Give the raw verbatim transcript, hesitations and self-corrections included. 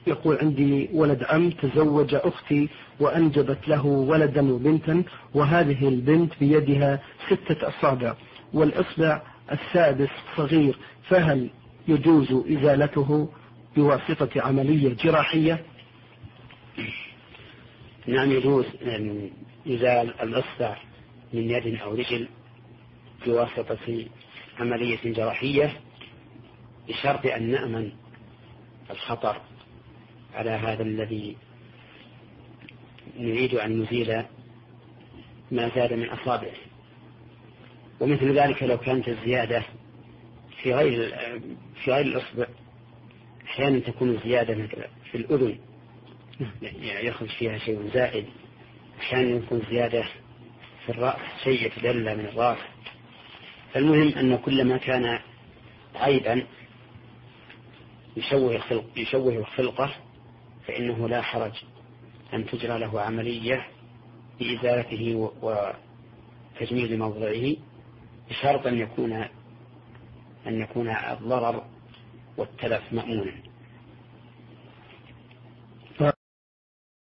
يقول عندي ولد عم تزوج أختي وأنجبت له ولدا وبنتا، وهذه البنت بيدها ستة أصابع والإصبع السادس صغير، فهل يجوز إزالته بواسطة عملية جراحية؟ نعم يجوز أن يزال الإصبع من يد أو رجل بواسطة عملية جراحية، بشرط أن نأمن الخطر على هذا الذي نريد أن نزيل ما زاد من أصابعه. ومثل ذلك لو كانت الزيادة في غير في غير الإصبع، أحيانا تكون الزيادة في الأذن يخرج فيها شيء زائد، أحيانا يكون زيادة في الرأس شيء يتدلى من الرأس. فالمهم أن كل ما كان عيبا يشوه خلق يشوه خلقه فإنه لا حرج أن تجرى له عملية بإزالته وتجميل موضعه، بشرط أن يكون أن يكون الضرر والتلف مأمونا.